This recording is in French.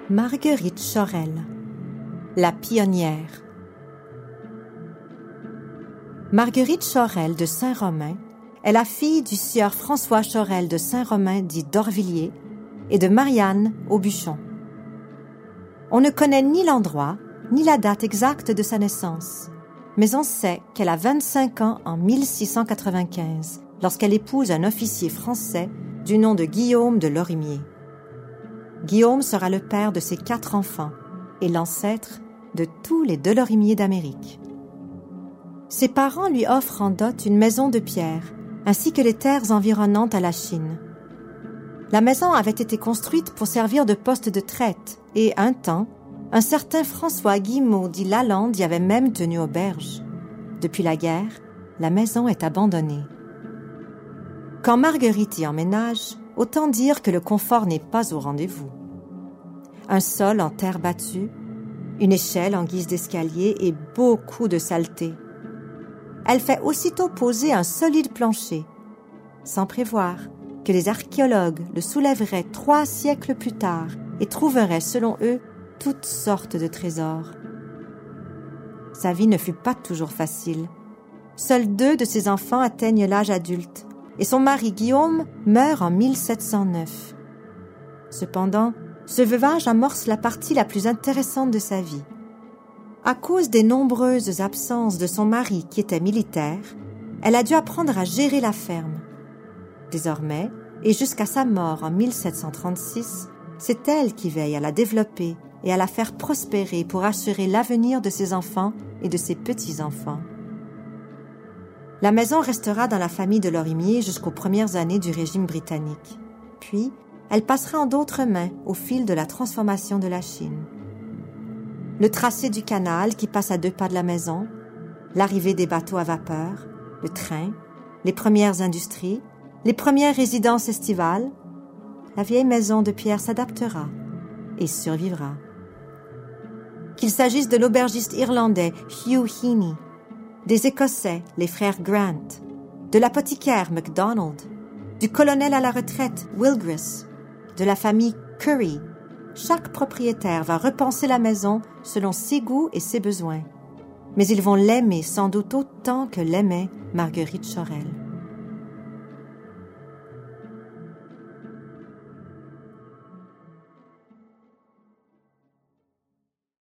Marguerite Chorel, la pionnière. Marguerite Chorel de Saint-Romain est la fille du sieur François Chorel de Saint-Romain dit d'Orvilliers et de Marianne Aubuchon. On ne connaît ni l'endroit ni la date exacte de sa naissance, mais on sait qu'elle a 25 ans en 1695 lorsqu'elle épouse un officier français du nom de Guillaume de Lorimier. Guillaume sera le père de ses 4 enfants et l'ancêtre de tous les de Lorimier d'Amérique. Ses parents lui offrent en dot une maison de pierre, ainsi que les terres environnantes à la Chine. La maison avait été construite pour servir de poste de traite et, un temps, un certain François Guimau dit Lalande y avait même tenu auberge. Depuis la guerre, la maison est abandonnée. Quand Marguerite y emménage, autant dire que le confort n'est pas au rendez-vous. Un sol en terre battue, une échelle en guise d'escalier et beaucoup de saleté. Elle fait aussitôt poser un solide plancher, sans prévoir que les archéologues le soulèveraient 3 siècles plus tard et trouveraient, selon eux, toutes sortes de trésors. Sa vie ne fut pas toujours facile. Seuls 2 de ses enfants atteignent l'âge adulte et son mari Guillaume meurt en 1709. Cependant, ce veuvage amorce la partie la plus intéressante de sa vie. À cause des nombreuses absences de son mari qui était militaire, elle a dû apprendre à gérer la ferme. Désormais, et jusqu'à sa mort en 1736, c'est elle qui veille à la développer et à la faire prospérer pour assurer l'avenir de ses enfants et de ses petits-enfants. La maison restera dans la famille de Lorimier jusqu'aux premières années du régime britannique. Puis, elle passera en d'autres mains au fil de la transformation de la Chine. Le tracé du canal qui passe à 2 pas de la maison, l'arrivée des bateaux à vapeur, le train, les premières industries, les premières résidences estivales, la vieille maison de pierre s'adaptera et survivra. Qu'il s'agisse de l'aubergiste irlandais Hugh Heaney, des Écossais, les frères Grant, de l'apothicaire MacDonald, du colonel à la retraite Wilgris, de la famille Curry, chaque propriétaire va repenser la maison selon ses goûts et ses besoins. Mais ils vont l'aimer sans doute autant que l'aimait Marguerite Chorel.